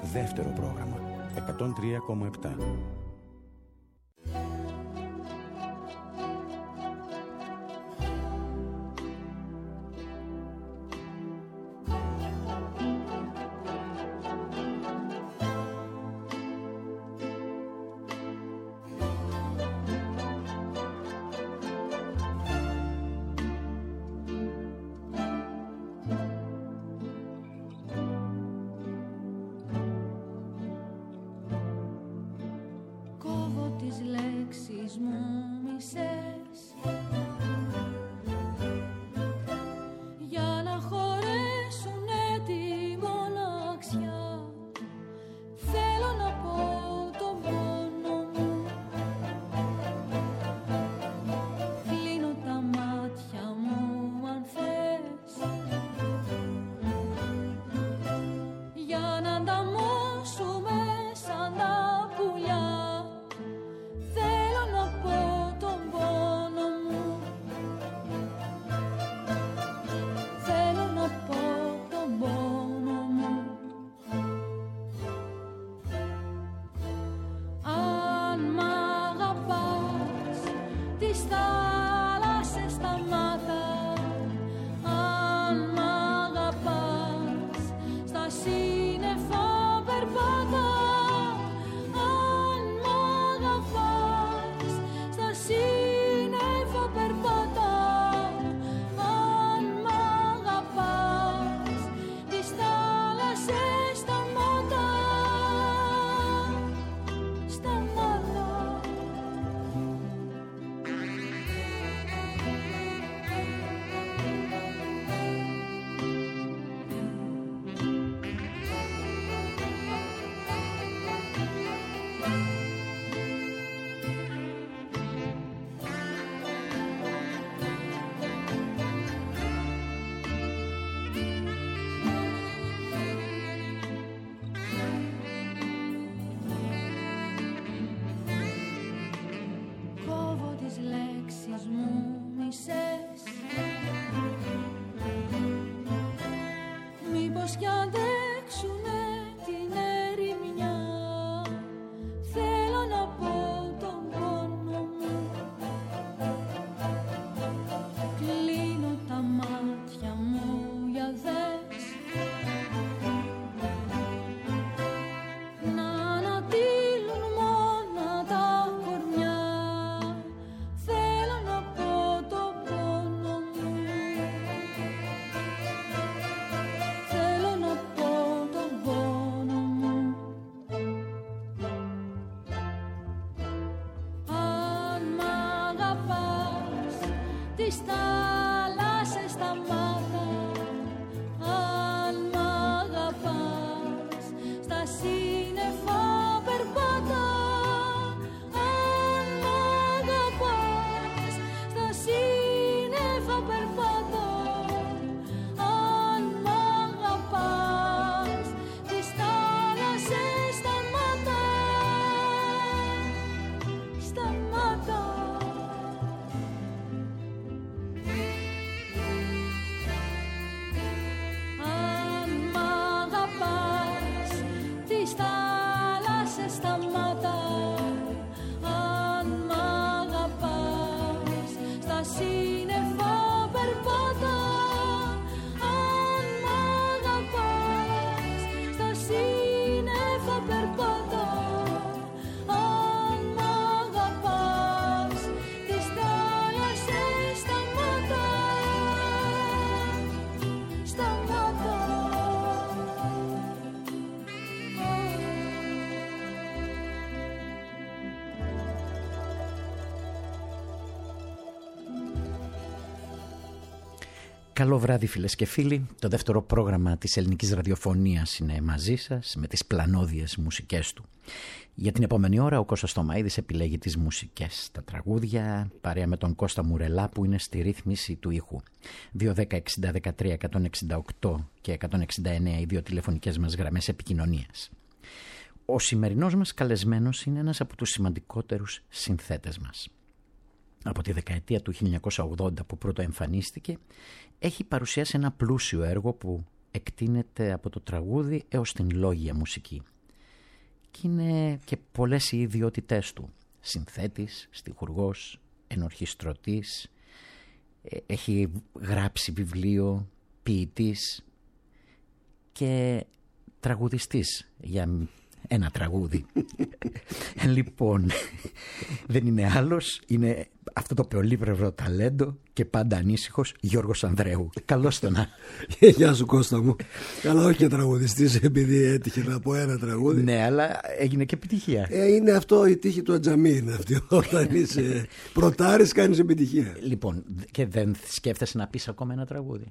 δεύτερο πρόγραμμα 103,7. Καλό βράδυ φίλες και φίλοι, το δεύτερο πρόγραμμα της ελληνικής ραδιοφωνίας είναι μαζί σας με τις πλανόδιες μουσικές του. Για την επόμενη ώρα ο Κώστας Θωμαίδης επιλέγει τις μουσικές, τα τραγούδια, παρέα με τον Κώστα Μουρελά που είναι στη ρύθμιση του ήχου. 210-60-13-168 και 169 οι δύο τηλεφωνικές μας γραμμές επικοινωνίας. Ο σημερινός μας καλεσμένος είναι ένας από τους σημαντικότερους συνθέτες μας. Από τη δεκαετία του 1980 που πρώτο εμφανίστηκε, έχει παρουσιάσει ένα πλούσιο έργο που εκτείνεται από το τραγούδι έως την λόγια μουσική. και είναι και πολλές οι ιδιότητές του. Συνθέτης, στιχουργός, ενορχιστρωτής, έχει γράψει βιβλίο, ποιητής και τραγουδιστής για ένα τραγούδι. Λοιπόν, δεν είναι άλλος, είναι αυτό το πολύπλευρο ταλέντο και πάντα ανήσυχος Γιώργος Ανδρέου. Καλώς τον. Γεια σου Κώστα μου. Καλά, όχι και τραγουδιστής επειδή έτυχε να πω ένα τραγούδι. Ναι, αλλά έγινε και επιτυχία. Είναι αυτό η τύχη του Ατζαμί, είναι αυτή. Όταν είσαι πρωτάρης κάνεις επιτυχία. Λοιπόν, και δεν σκέφτεσαι να πεις ακόμα ένα τραγούδι?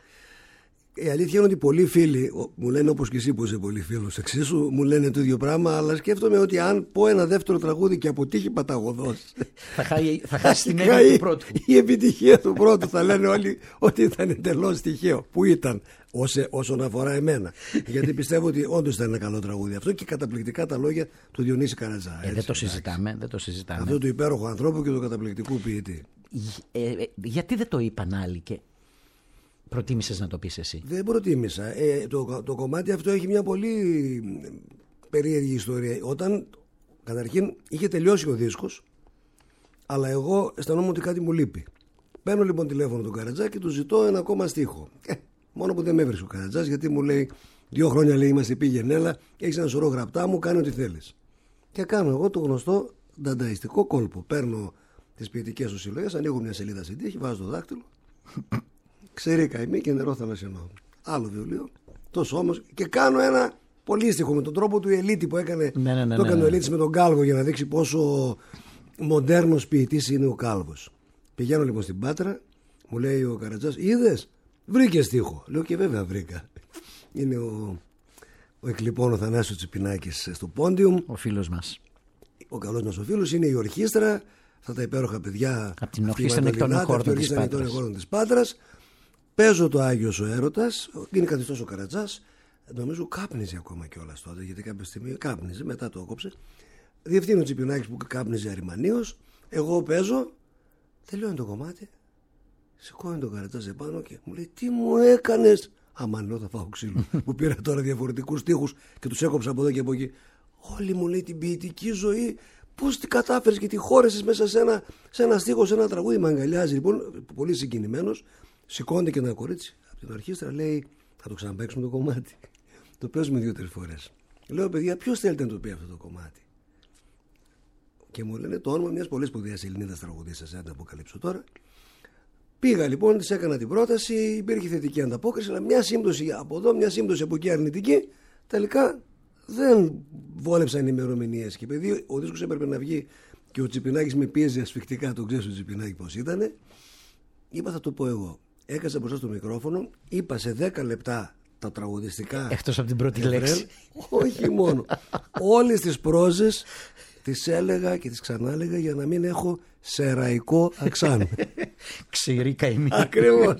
Η αλήθεια είναι ότι πολλοί φίλοι μου λένε, όπως και εσύ που είσαι πολύ φίλος εξίσου, μου λένε το ίδιο πράγμα, αλλά σκέφτομαι ότι αν πω ένα δεύτερο τραγούδι και αποτύχει παταγωδός, θα χάσει την έννοια του πρώτου. Η επιτυχία του πρώτου θα λένε όλοι ότι ήταν εντελώς τυχαίο. Που ήταν όσον αφορά εμένα. Γιατί πιστεύω ότι όντως ήταν ένα καλό τραγούδι αυτό και καταπληκτικά τα λόγια του Διονύση Καρατζά. Δεν το συζητάμε. Αυτό του υπέροχου ανθρώπου και του καταπληκτικού ποιητή. Γιατί δεν το είπαν άλλοι και προτίμησες να το πεις εσύ? Δεν προτίμησα. Το κομμάτι αυτό έχει μια πολύ περίεργη ιστορία. Όταν καταρχήν είχε τελειώσει ο δίσκος, αλλά εγώ αισθανόμουν ότι κάτι μου λείπει. Παίρνω λοιπόν τηλέφωνο τον Καρατζά και του ζητώ ένα ακόμα στίχο. Μόνο που δεν με έβρισε ο Καρατζάς, γιατί μου λέει 2 χρόνια λέει είμαστε πήγαινε έλα, έχεις ένα σωρό γραπτά μου, κάνε ό,τι θέλεις. Και κάνω εγώ το γνωστό ντανταϊστικό κόλπο. Παίρνω τις ποιητικές του συλλογές, ανοίγω μια σελίδα στην τύχη, βάζω το δάκτυλο. Ξερή καημή και νερό θαλασσινό. Άλλο βιβλίο, τόσο όμως, και κάνω ένα πολύστιχο με τον τρόπο του Ελίτη που έκανε. Το έκανε ο Ελίτης με τον Κάλβο για να δείξει πόσο μοντέρνος ποιητής είναι ο Κάλβος. Πηγαίνω λοιπόν στην Πάτρα, μου λέει ο Καρατζάς, είδες, βρήκε στίχο. Λέω και βέβαια βρήκα. Είναι ο εκλειπών ο Θανάσιος Τσιπινάκης στο Πόντιουμ. Ο φίλος μας. Ο καλός μας ο φίλος, είναι η ορχήστρα. Αυτά τα υπέροχα παιδιά από την ορχήστρα Νεκτώνων Χόρδων της Πάτρας. Παίζω το Άγιος ο Έρωτας. Είναι καθιστός ο Καρατζάς. Νομίζω κάπνιζε ακόμα κιόλας τότε, γιατί κάποια στιγμή κάπνιζε, μετά το έκοψε. Διευθύνει ο Τσιπινάκης που κάπνιζε αριμανίως. Εγώ παίζω. Τελειώνει το κομμάτι. Σηκώνει τον Καρατζάς επάνω και μου λέει τι μου έκανες. Άμα λέω θα φάω ξύλο. Μου πήρα τώρα διαφορετικούς στίχους και τους έκοψα από εδώ και από εκεί. Όλη μου λέει την ποιητική ζωή. Πώς τη κατάφερες και τη χώρεσες μέσα σε ένα στίχο, σε ένα τραγούδι. Με αγκαλιάζει λοιπόν, πολύ συγκινημένος. Σηκώνεται και ένα κορίτσι από την ορχήστρα, λέει θα το ξαναπαίξουμε το κομμάτι. Το παίζουμε 2-3 φορές. Λέω παιδιά, ποιος θέλετε να το πει αυτό το κομμάτι? Και μου λένε το όνομα μιας πολύ σπουδαίας Ελληνίδας τραγουδίστας, δεν το αποκαλύψω τώρα. Πήγα λοιπόν, της έκανα την πρόταση, υπήρχε θετική ανταπόκριση, αλλά μια σύμπτωση από εδώ, μια σύμπτωση από εκεί αρνητική. Τελικά δεν βόλεψαν οι ημερομηνίες. Και επειδή ο δίσκος έπρεπε να βγει και ο Τσιπινάκης με πίεζε ασφικτικά, τον ξέρεις ο Τσιπινάκη πώς ήταν, είπα θα το πω εγώ. Έκασα μπροστά στο μικρόφωνο, είπα σε 10 λεπτά τα τραγουδιστικά. Εκτός από την πρώτη λέξη. Όχι μόνο. Όλες τις πρόζες τις έλεγα και τις ξανάλεγα για να μην έχω σεραϊκό αξάν. Ξηρή καημή. Ακριβώς.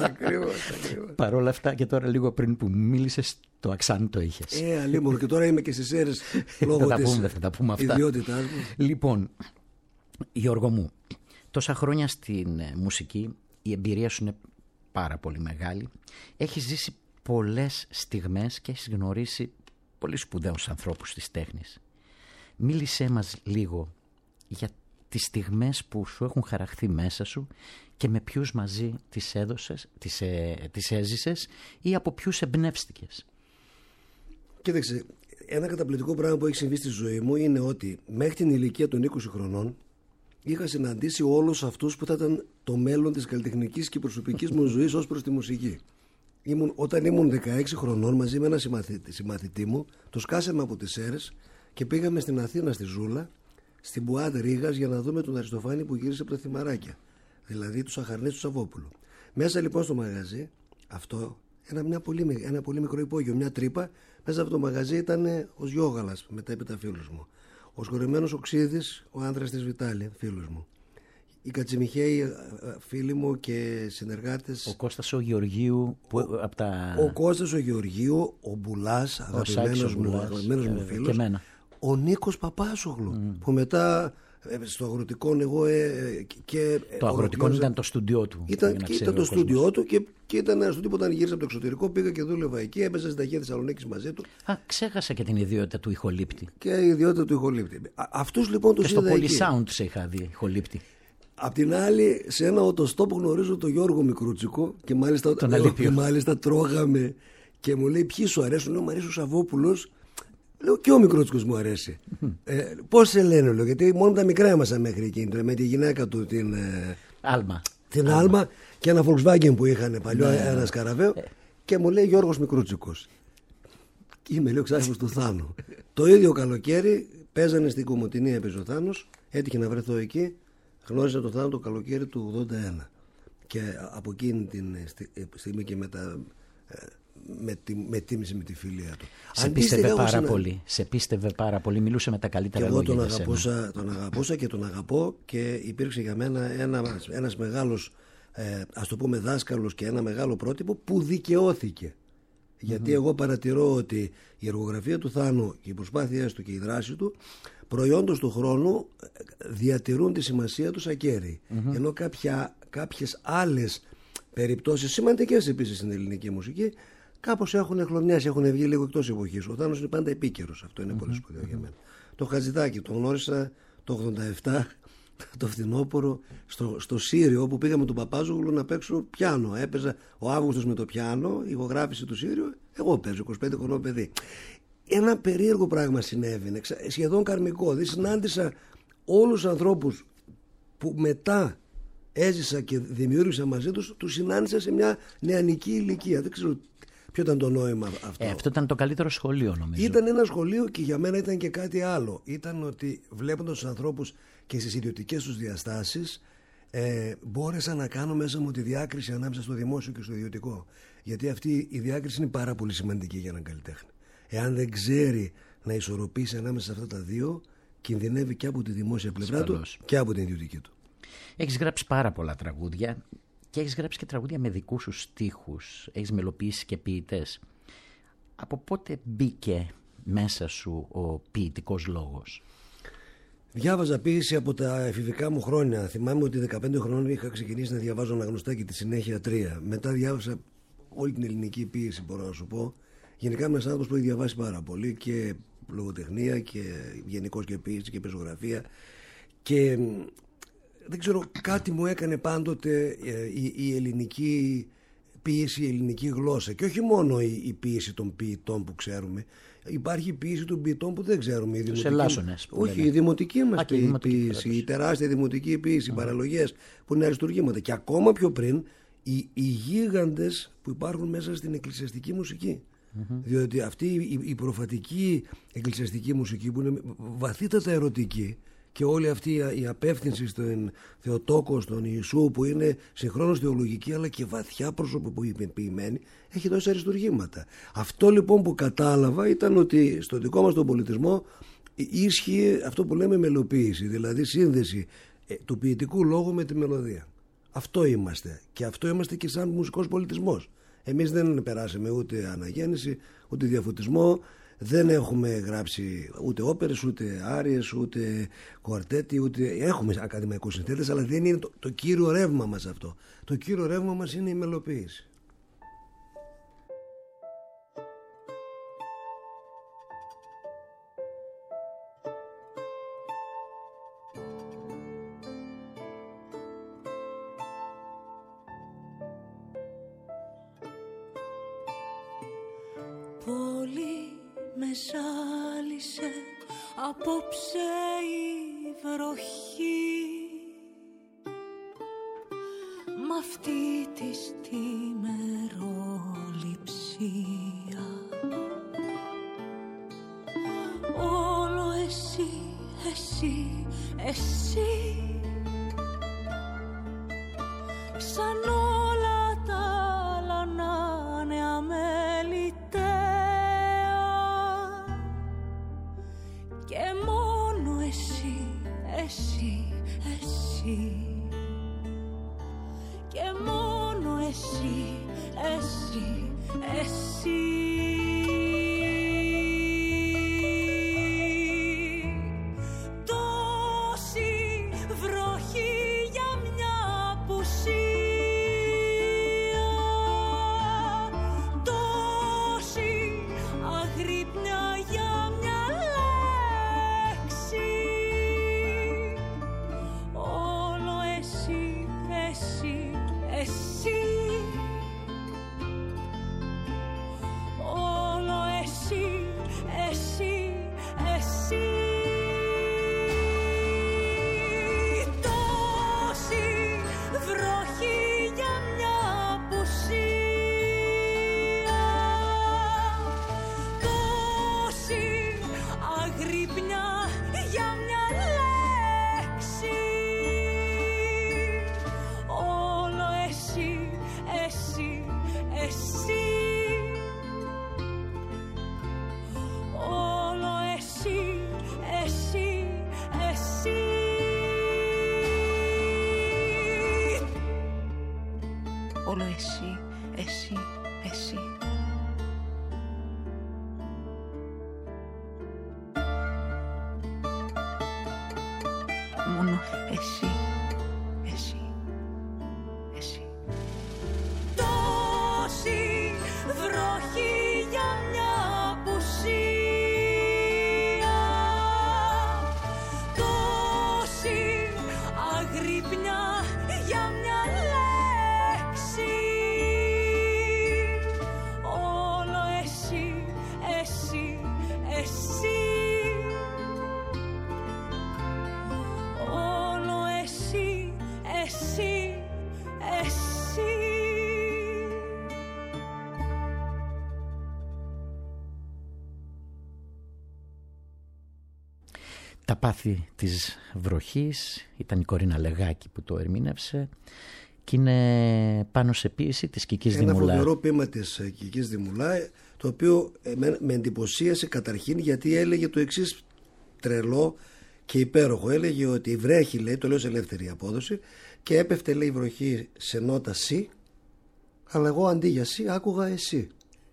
Παρ' όλα αυτά και τώρα λίγο πριν που μίλησες το αξάν το είχες. Αλίμονο και τώρα είμαι και στις αίρες λόγω της ιδιότητάς μου. Λοιπόν, Γιώργο μου, τόσα χρόνια στην μουσική η εμπειρία σου είναι πάρα πολύ μεγάλη. Έχεις ζήσει πολλές στιγμές και έχεις γνωρίσει πολύ σπουδαίους ανθρώπους της τέχνης. Μίλησέ μας λίγο για τις στιγμές που σου έχουν χαραχθεί μέσα σου και με ποιους μαζί τις έζησες ή από ποιους εμπνεύστηκες. Κοίταξε, ένα καταπληκτικό πράγμα που έχει συμβεί στη ζωή μου είναι ότι μέχρι την ηλικία των 20 χρονών είχα συναντήσει όλους αυτούς που θα ήταν το μέλλον της καλλιτεχνικής και προσωπικής μου ζωής ως προς τη μουσική. Όταν ήμουν 16 χρονών μαζί με ένα συμμαθητή μου, το σκάσαμε από τις Σέρρες και πήγαμε στην Αθήνα στη Ζούλα, στην Μπουάτ Ρήγας για να δούμε τον Αριστοφάνη που γύρισε από τα Θυμαράκια, δηλαδή τους Αχαρνές του Σαββόπουλου. Μέσα λοιπόν στο μαγαζί αυτό, ένα πολύ μικρό υπόγειο, μια τρύπα, μέσα από το μαγαζί ήταν ο Γιώγαλας, μετέπειτα φίλος μου. Ο Σκορεμένος Οξύδης, ο άνδρας της Βιτάλη, φίλος μου. Οι Κατσιμιχαίοι, φίλοι μου και συνεργάτες. Ο Κώστας ο Γεωργίου. Ο Κώστας ο Γεωργίου, ο Μπουλάς, αγαπημένος μου φίλος. Και εμένα. Ο Νίκος Παπάσογλου, που μετά Στο Αγροτικό εγώ το Αγροτικό ήταν το στούντιό του. Ήταν το στούντιό του και ήταν ένα στούντιο που όταν γύρισα από το εξωτερικό πήγα και δούλευα εκεί, έπαιζα στην Ταχεία Θεσσαλονίκης μαζί του. Ξέχασα και την ιδιότητα του ηχολήπτη. Και η ιδιότητα του ηχολήπτη. Αυτούς λοιπόν τους είδα εκεί. Και στο Polysound σε είχα δει ηχολήπτη. Απ' την άλλη, σε ένα οτοστόπ γνωρίζω τον Γιώργο Μικρούτσικο και μάλιστα τρώγαμε και μου λέει ποιοι σου αρέσουν. Λέω μου αρέσει ο Σαββόπουλος. Λέω και ο Μικρούτσικος μου αρέσει. Πώς σε λένε, λέω, γιατί μόνο τα μικρά ήμασταν μέχρι εκείνη με τη γυναίκα του την Άλμα. Την Άλμα και ένα Volkswagen που είχαν παλιό, ένα Σκαραβαίο. Και μου λέει Γιώργος Μικρούτσικος. Είμαι λέω ξάδερφος του Θάνου. Το ίδιο καλοκαίρι παίζανε στην Κομοτηνία, έπαιζε ο Θάνος. Έτυχε να βρεθώ εκεί. Γνώρισα τον Θάνο το καλοκαίρι του 81. Και από εκείνη την στιγμή και μετά με τίμησε με τη φιλία του. Σε πίστευε πάρα πολύ. Μιλούσε με τα καλύτερα λόγια. Και εγώ τον αγαπούσα και τον αγαπώ και υπήρξε για μένα ένας μεγάλος, ας το πούμε, δάσκαλος και ένα μεγάλο πρότυπο που δικαιώθηκε. Γιατί εγώ παρατηρώ ότι η εργογραφία του Θάνου και οι προσπάθειές του και η δράση του προϊόντος του χρόνου διατηρούν τη σημασία τους ακέραιη. Ενώ κάποιες άλλες περιπτώσεις σημαντικές επίσης στην ελληνική μουσική κάπως έχουν χλωνιάσει, έχουν βγει λίγο εκτός εποχής. Ο Θάνος είναι πάντα επίκαιρος. Αυτό είναι πολύ σπουδαίο για μένα. Το Χατζηδάκη τον γνώρισα το 87 το φθινόπωρο στο Σύριο, όπου πήγαμε τον Παπάζογλου να παίξω πιάνο. Έπαιζα ο Αύγουστος με το πιάνο, ηχογράφηση του Σύριο. Εγώ παίζω 25 χρονών παιδί. Ένα περίεργο πράγμα συνέβαινε, σχεδόν καρμικό. Δηλαδή συνάντησα όλους τους ανθρώπους που μετά έζησα και δημιούργησα μαζί τους συνάντησα σε μια νεανική ηλικία. Δεν ξέρω ποιο ήταν το νόημα αυτό. Αυτό ήταν το καλύτερο σχολείο, νομίζω. Ήταν ένα σχολείο και για μένα ήταν και κάτι άλλο. Ήταν ότι βλέποντας τους ανθρώπους και στις ιδιωτικές τους διαστάσεις, μπόρεσα να κάνω μέσα μου τη διάκριση ανάμεσα στο δημόσιο και στο ιδιωτικό. Γιατί αυτή η διάκριση είναι πάρα πολύ σημαντική για έναν καλλιτέχνη. Εάν δεν ξέρει να ισορροπήσει ανάμεσα σε αυτά τα δύο, κινδυνεύει και από τη δημόσια πλευρά του και από την ιδιωτική του. Έχεις γράψει πάρα πολλά τραγούδια και έχεις γράψει και τραγούδια με δικούς σου στίχους. Έχεις μελοποιήσει και ποιητές. Από πότε μπήκε μέσα σου ο ποιητικός λόγος? Διάβαζα ποίηση από τα εφηβικά μου χρόνια. Θυμάμαι ότι 15 χρόνων είχα ξεκινήσει να διαβάζω αναγνωστά και τη συνέχεια 3. Μετά διάβασα όλη την ελληνική ποίηση, μπορώ να σου πω. Γενικά είμαι ένας άνθρωπος που έχει διαβάσει πάρα πολύ και λογοτεχνία και γενικώς και ποίηση και πεζογραφία. Και δεν ξέρω, κάτι μου έκανε πάντοτε η ελληνική ποίηση, η ελληνική γλώσσα. Και όχι μόνο η ποίηση των ποιητών που ξέρουμε. Υπάρχει η ποίηση των ποιητών που δεν ξέρουμε. Τους Ελλάσσονες. Όχι, η δημοτική μας ποίηση, η τεράστια δημοτική ποίηση, οι παραλογές που είναι αριστουργήματα. Και ακόμα πιο πριν οι γίγαντες που υπάρχουν μέσα στην εκκλησιαστική μουσική. Διότι αυτή η προφατική εκκλησιαστική μουσική που είναι βαθύτατα ερωτική, και όλη αυτή η απεύθυνση στον Θεοτόκο, στον Ιησού, που είναι συγχρόνως θεολογική αλλά και βαθιά προσωποποιημένη, έχει τόσα αριστουργήματα. Αυτό λοιπόν που κατάλαβα ήταν ότι στο δικό μας τον πολιτισμό ίσχυε αυτό που λέμε μελοποίηση, δηλαδή σύνδεση του ποιητικού λόγου με τη μελωδία. Αυτό είμαστε, και αυτό είμαστε και σαν μουσικός πολιτισμός. Εμείς δεν περάσαμε ούτε αναγέννηση, ούτε διαφωτισμό. Δεν έχουμε γράψει ούτε όπερες, ούτε άριες, ούτε κουαρτέτι, ούτε... Έχουμε ακαδημαϊκούς συνθέτες, αλλά δεν είναι το κύριο ρεύμα μας αυτό. Το κύριο ρεύμα μας είναι η μελοποίηση. Πολύ με ζάλισε απόψε η βροχή, μ' αυτή τη μεροληψία. Όλο εσύ, εσύ, εσύ, σαν όλα τα άλλα να είναι αμέλητα. Και μόνο εσύ, εσύ, εσύ, και μόνο εσύ, μόνο εσύ. Τόση βροχή για μια απουσία, τόση αγρυπνιά για μια λέξη. Όλο εσύ, εσύ, εσύ. Όλο εσύ, εσύ, εσύ. Τα πάθη της βροχής ήταν η Κορίνα Λεγάκη που το ερμήνευσε και είναι πάνω σε ποίηση της Κικής Δημουλά. Ένα φοβερό ποίημα της Κικής Δημουλά, το οποίο με εντυπωσίασε καταρχήν γιατί έλεγε το εξής τρελό και υπέροχο. Έλεγε ότι βρέχει, λέει, το λέω σε ελεύθερη απόδοση, και έπεφτε, λέει, η βροχή σε νότα σι, αλλά εγώ αντί για σι άκουγα εσύ.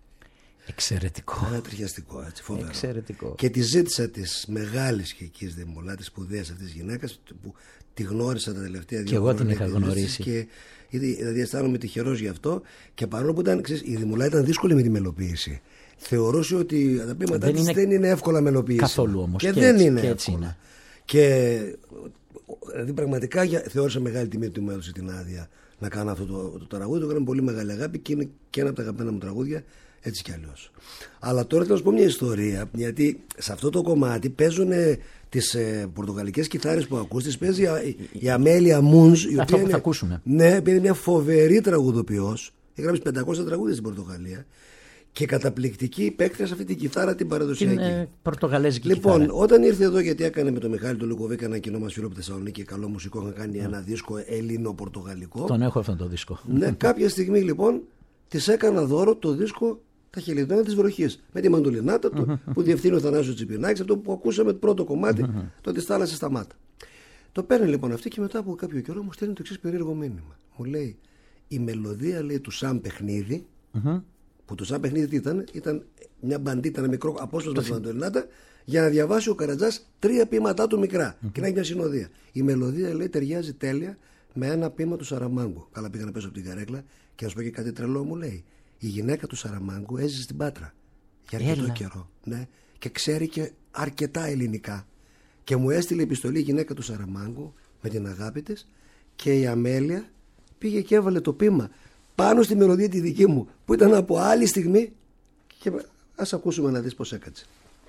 Εξαιρετικό. Ένα τριχιαστικό, έτσι, φοβερό. Εξαιρετικό. Και τη ζήτησα της μεγάλης Κικής Δημουλά, της σπουδαίας αυτής της γυναίκας, που τη γνώρισα τα τελευταία 2 χρόνια. Και εγώ την είχα γνωρίσει. Και δηλαδή αισθάνομαι τυχερός γι' αυτό. Και παρόλο που ήταν, ξέρεις, η Δημουλά ήταν δύσκολη με τη μελοποίηση. Θεωρούσε ότι τα ποίηματά της δεν είναι εύκολα μελοποίηση. Καθόλου όμως. Και δεν είναι έτσι εύκολα. είναι. Και δηλαδή πραγματικά θεώρησα μεγάλη τιμή ότι μου έδωσε την άδεια να κάνω αυτό το τραγούδι. Το έκανα πολύ μεγάλη αγάπη και είναι και ένα από τα αγαπημένα μου τραγούδια, έτσι κι αλλιώς. Αλλά τώρα θέλω να σου πω μια ιστορία, γιατί σε αυτό το κομμάτι παίζουν τις πορτογαλικές κιθάρες που ακούς, τις παίζει η Αμέλια Μούνς, η οποία θα ακούσουμε. Ναι, είναι μια φοβερή τραγουδοποιός. Έγραψε 500 τραγούδια στην Πορτογαλία. Και καταπληκτική παίκτρια σε αυτή την κιθάρα την παραδοσιακή. Είναι πορτογαλέζικη λοιπόν, κιθάρα. Όταν ήρθε εδώ, γιατί έκανε με τον Μιχάλη τον Λουκοβίκα ένα κοινό μας φίλο από Θεσσαλονίκη και καλό μουσικό, είχαν κάνει ένα δίσκο ελληνο-πορτογαλικό. Τον έχω αυτόν τον δίσκο. Ναι, κάποια στιγμή λοιπόν της έκανα δώρο το δίσκο Τα Χελιδόνια της Βροχής με τη μαντολινάτα του που διευθύνει ο Θανάσιος Τσιπινάκης, αυτό που ακούσαμε το πρώτο κομμάτι, το της θάλασσας σταμάτα. Το παίρνει λοιπόν αυτή και μετά από κάποιο καιρό μου στέλνει το εξής περίεργο μήνυμα. Μου λέει η μελωδία, λέει, του Σαν Παιχνίδι. Που το Σαν Παιχνίδι τι ήταν μια μπαντίτα, ένα μικρό απόσπασμα με την Αντωνινάτα, για να διαβάσει ο Καρατζάς 3 ποίηματά του μικρά και να έχει μια συνοδεία. Η μελωδία, λέει, ταιριάζει τέλεια με ένα ποίημα του Σαραμάγκου. Καλά, πήγα να πέσω από την καρέκλα και να σου πω και κάτι τρελό, μου λέει. Η γυναίκα του Σαραμάγκου έζησε στην Πάτρα για αρκετό καιρό. Ναι, και ξέρει και αρκετά ελληνικά. Και μου έστειλε επιστολή η γυναίκα του Σαραμάγκου με την αγάπη της και η Αμέλεια πήγε και έβαλε το ποίημα πάνω στη μελωδία τη δική μου που ήταν από άλλη στιγμή και ας ακούσουμε να δεις πως έκατσε.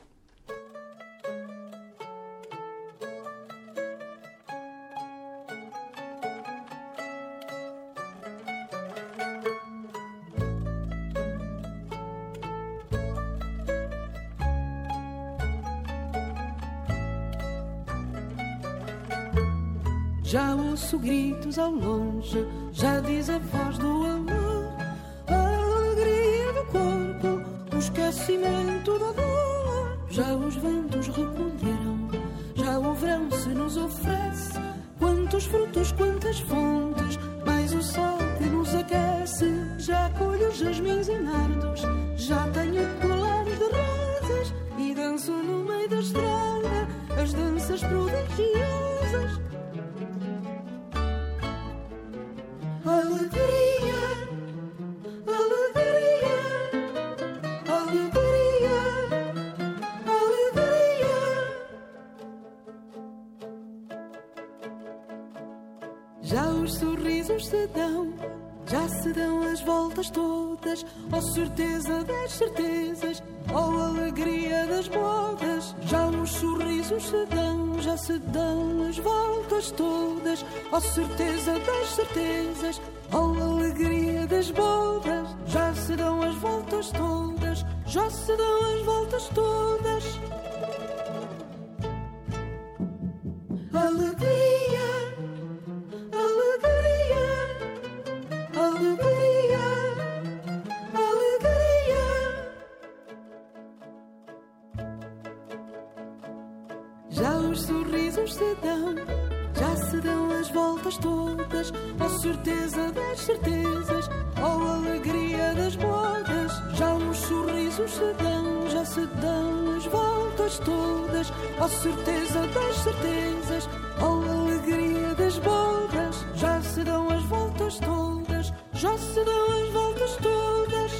Já ouço gritos ao longe, já diz a voz do amor, a alegria do corpo, o esquecimento da dor. Já os ventos recolheram, já o verão se nos oferece. Quantos frutos, quantas fontes, mais o sol que nos aquece. Já colho os jasmins e nardos, já tenho colares de rosas e danço no meio da estrada as danças prodigiosas. Alegria, alegria, alegria, alegria. Já os sorrisos se dão, já se dão as voltas todas, oh certeza das certezas, oh alegria das bodas. Já os sorrisos se dão, já se dão as voltas todas, oh certeza das certezas, oh alegria das bodas. Já se dão as voltas todas, já se dão as voltas todas. Alegria, alegria, alegria, alegria. Já os sorrisos se dão, já se dão as voltas todas, oh certeza das certezas, oh alegria das bodas. Já os sorrisos se dão, já se dão as voltas todas, oh certeza das certezas, oh alegria alegria das bodas, já se dão as voltas todas, já se dão as voltas todas.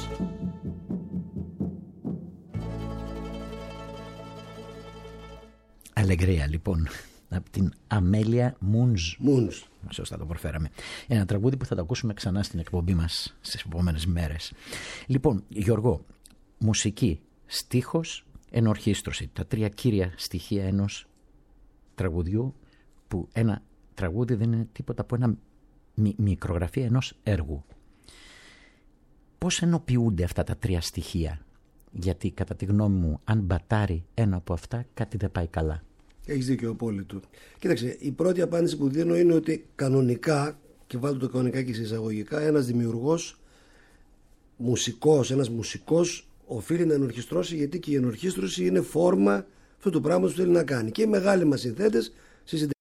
Αλεγρία λοιπόν, από την Αμέλεια Μούνζ. Μούνζ. Σωστά το προφέραμε. Ένα τραγούδι που θα το ακούσουμε ξανά στην εκπομπή μας στις επόμενες μέρες. Λοιπόν, Γιώργο, μουσική, στίχος, ενορχήστρωση. Τα τρία κύρια στοιχεία ενός τραγουδιού, που ένα τραγούδι δεν είναι τίποτα από ένα μικρογραφία ενός έργου. Πώς ενοποιούνται αυτά τα τρία στοιχεία? Γιατί κατά τη γνώμη μου, αν μπατάρει ένα από αυτά, κάτι δεν πάει καλά. Έχεις δίκιο απόλυτο. Κοίταξε, η πρώτη απάντηση που δίνω είναι ότι κανονικά, και βάλτε το κανονικά και σε εισαγωγικά, ένας δημιουργός, ένας μουσικός οφείλει να ενορχιστρώσει, γιατί και η ενορχίστρωση είναι φόρμα αυτού του πράγματος που θέλει να κάνει. Και οι μεγάλοι μας συνθέτες συζητάνε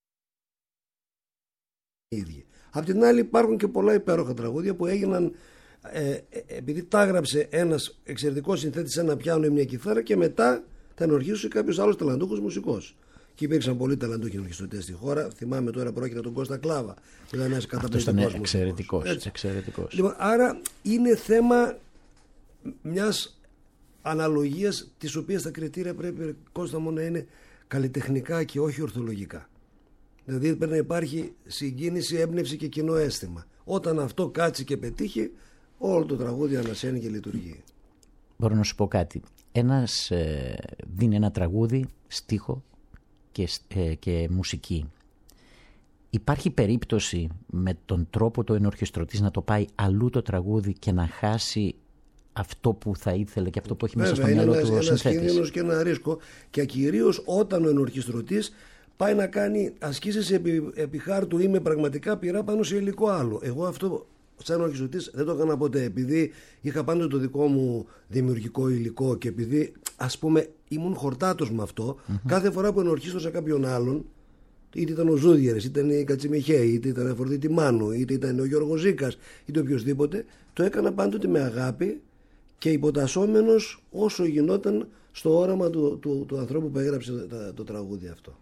οι ίδιοι. Απ' την άλλη υπάρχουν και πολλά υπέροχα τραγούδια που έγιναν επειδή τα έγραψε ένας εξαιρετικός συνθέτης, ένα πιάνο ή μια κιθάρα, και μετά τα ενορχίστρωσε κάποιος άλλος ταλαντούχος μουσικός. Και υπήρξαν πολλοί ταλαντούχοι ενορχιστρωτές στη χώρα. Θυμάμαι τώρα πρόκειται τον Κώστα Κλάβα. Ήταν ένας καταπληκτικός εξαιρετικός. Λοιπόν, άρα είναι θέμα μιας αναλογίας, τις οποίες τα κριτήρια πρέπει, Κώστα μου, να είναι καλλιτεχνικά και όχι ορθολογικά. Δηλαδή πρέπει να υπάρχει συγκίνηση, έμπνευση και κοινό αίσθημα. Όταν αυτό κάτσει και πετύχει, όλο το τραγούδι ανασένει και λειτουργεί. Μπορώ να σου πω κάτι. Ένας δίνει ένα τραγούδι, στίχο και μουσική. Υπάρχει περίπτωση με τον τρόπο το ενορχιστρωτής να το πάει αλλού το τραγούδι και να χάσει αυτό που θα ήθελε και αυτό που έχει μέσα στο μυαλό του ο συνθέτης? Είναι ένας κίνδυνος και ένα ρίσκο, και κυρίως όταν ο ενορχιστρωτής πάει να κάνει ασκήσεις επί χάρτου ή με πραγματικά πειρά πάνω σε υλικό άλλο. Εγώ αυτό σαν ενορχιστρωτής δεν το έκανα ποτέ, επειδή είχα πάντοτε το δικό μου δημιουργικό υλικό και επειδή, ας πούμε, ήμουν χορτάτος με αυτό. Κάθε φορά που ενορχίστρωσα κάποιον άλλον, είτε ήταν ο Ζούδιερης, είτε ήταν η Κατσιμιχέη, είτε ήταν η Αφροδίτη Μάνου, είτε ήταν ο Γιώργος Ζήκας, είτε οποιοδήποτε, το έκανα πάντοτε με αγάπη και υποτασσόμενος όσο γινόταν στο όραμα του ανθρώπου που έγραψε το τραγούδι αυτό.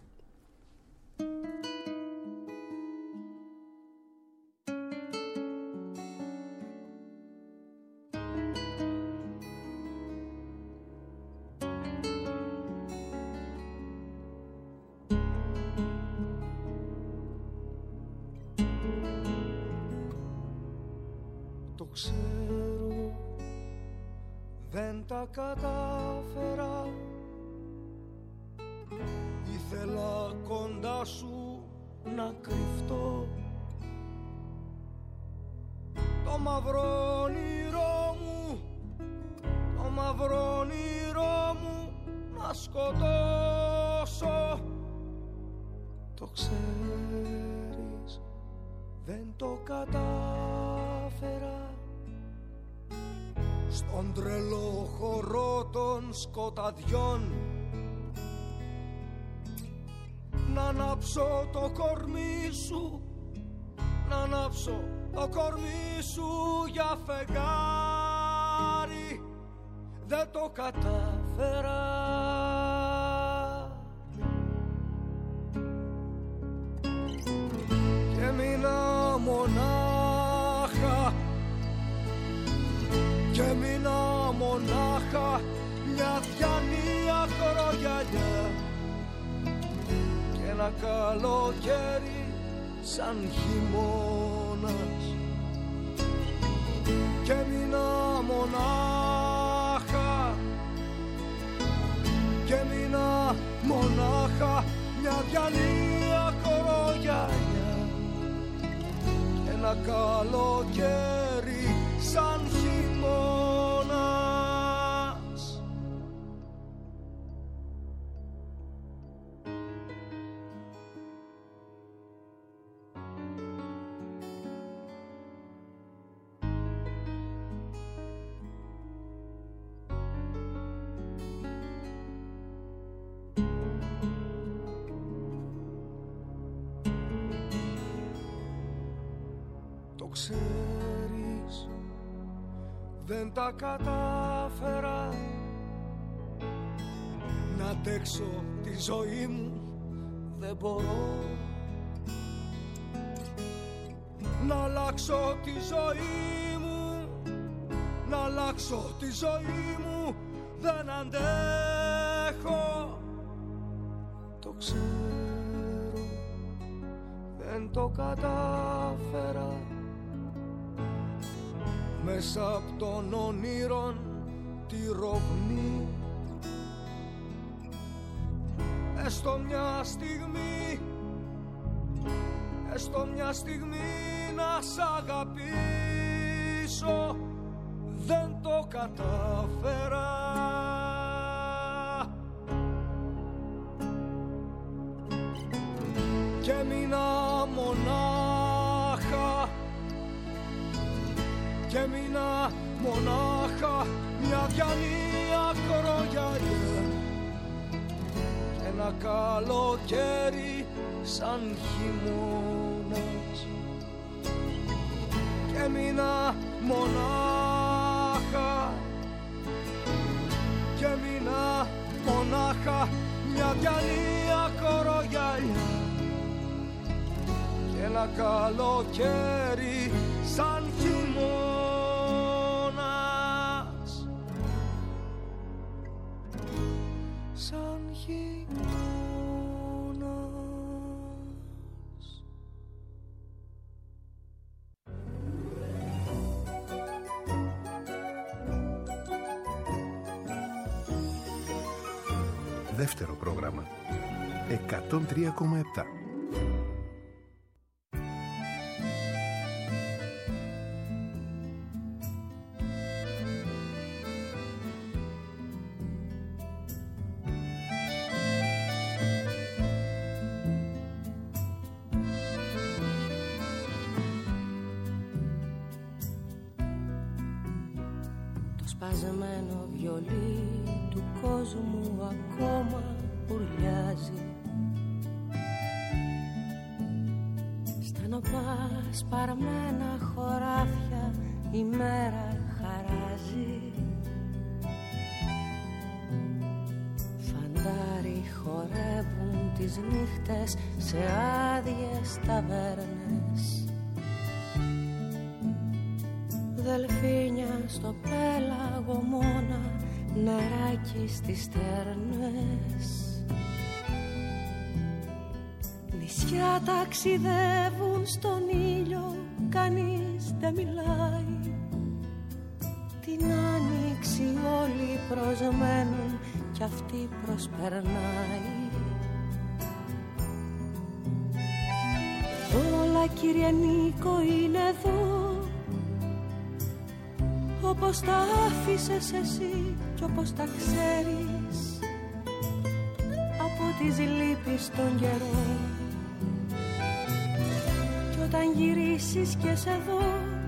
Ξέρω, δεν τα κατάφερα. Ήθελα κοντά σου να κρυφτώ. Το μαύρο όνειρό μου, το μαύρο όνειρό μου να σκοτώσω. Το ξέρεις, δεν το κατάφερα. Στον τρελό χορό των σκοταδιών να ανάψω το κορμί σου, να ανάψω το κορμί σου για φεγγάρι. Δεν το κατάφερα. Και μείνα μονάχα, και μείνα μονάχα μια διάνοια χωρογιαλιά και ένα καλοκαίρι σαν χειμώνας. Και μείνα μονάχα, και μείνα μονάχα μια διάνοια χωρογιαλιά και ένα καλοκαίρι σαν χειμώνας. Το ξέρεις, δεν τα κατάφερα να αντέξω τη ζωή μου, δεν μπορώ. να αλλάξω τη ζωή μου, να αλλάξω τη ζωή μου, δεν αντέχω. Το ξέρω, δεν το κατάφερα, μέσα απ' των όνειρων τη ρογμή. Έστω μια στιγμή, έστω μια στιγμή να σ' αγαπήσω, δεν το κατάφερα. Και μείνα μονάχα, και μείνα μονάχα μια διάνοια κορογιαλιά και ένα καλοκαίρι σαν χειμώνας. Και μείνα μονάχα, και μείνα μονάχα μια διάνοια κορογιαλιά και ένα καλοκαίρι σαν χειμώνας. Σαν χειμώνας. Δεύτερο πρόγραμμα 103,7. Σπαζεμένο βιολί του κόσμου ακόμα ουρλιάζει. Στενοπά σπαρμένα χωράφια η μέρα χαράζει. Φαντάροι χορεύουν τις νύχτες σε άδειες ταβέρνες. Δελφίνια στο πέλαγο μόνα, νεράκι στις στέρνες. Νησιά ταξιδεύουν στον ήλιο, κανείς δεν μιλάει. Την άνοιξη όλοι προσμένουν κι αυτή προσπερνάει. Όλα κύριε Νίκο είναι εδώ, όπως τα άφησες εσύ κι όπως τα ξέρεις από τις λύπεις των καιρών. Κι όταν γυρίσεις και σε δω